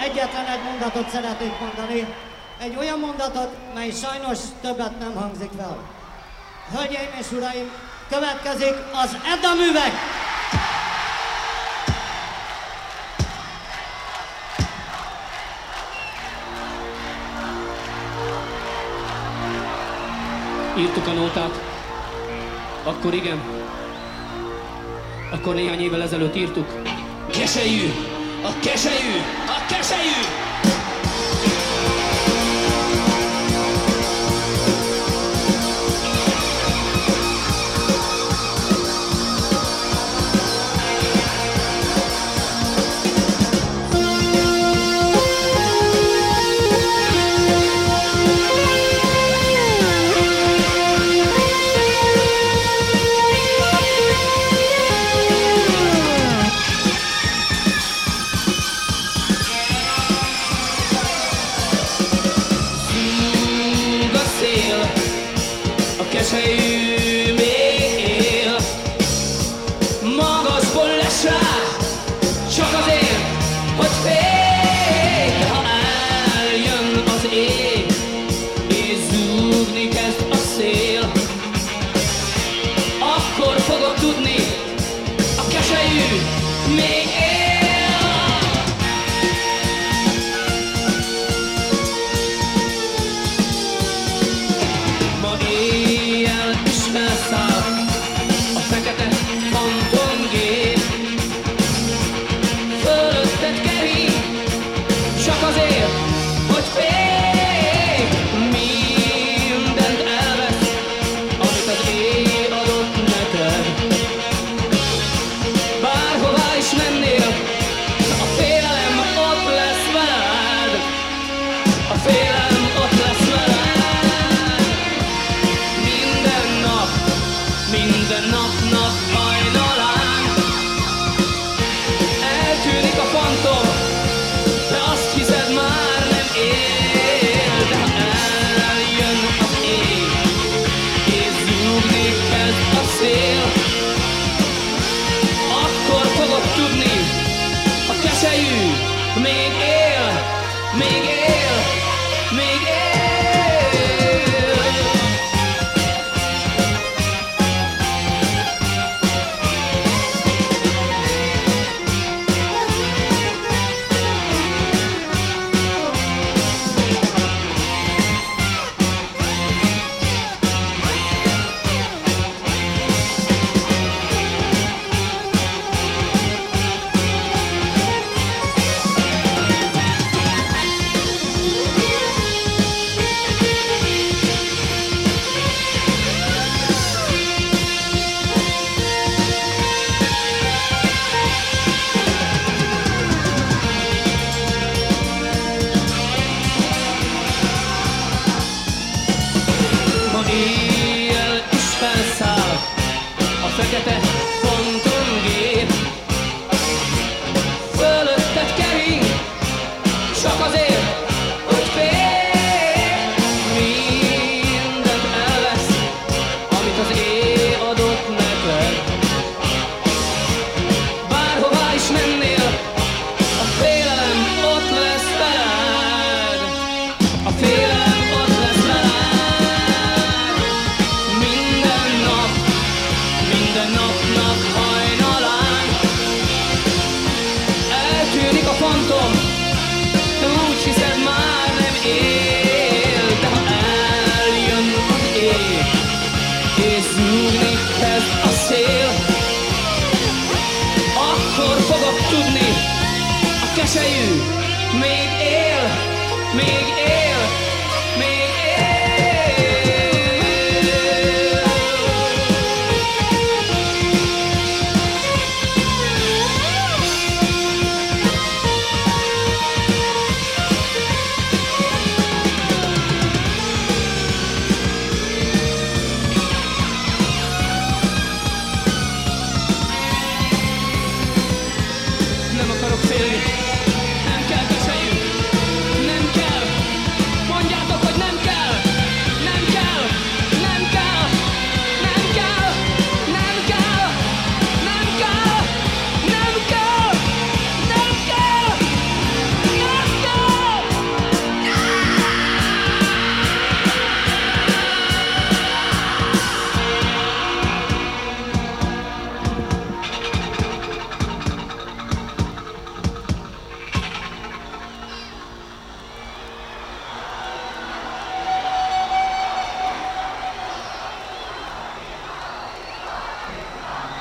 egyetlen egy mondatot szeretnék mondani. Egy olyan mondatot, mely sajnos többet nem hangzik fel. Hölgyeim és uraim, következik az Edda művek! Írtuk a nótát. Akkor igen. Akkor néhány évvel ezelőtt írtuk. Keselyű! A keselyű! A keselyű! Keselyű még él, magasból lesz rá, csak azért, hogy fél. De ha eljön az ég, és zúgni kezd a szél, akkor fogod tudni, a keselyű még él. A fekete fantomgép fölötted keríg, csak azért, hogy fél. Mindent elvesz, amit az éj adott neked. Bárhová is mennél, a félelem ott lesz veled. A félelem ott lesz veled. Minden napnak hajnalán eltűnik a fantom, de azt hiszed már nem él. De ha eljön az ég, és zúgni kezd a szél, akkor fogod tudni, a keselyű még él, még él, még él. Éjjel is felszáll a fekete fantomgép, fölötted kering, csak azért, hogy fél. Mindent elvesz, amit az éj adott neked. Bárhová is mennél, a félelem ott lesz veled. A félelem ott lesz veled. Minden napnak hajnalán eltűnik a fantom, de úgy hiszed már nem él. De ha eljön az ég, és zúgni kezd a szél, akkor fogod tudni, a keselyű még él, még él.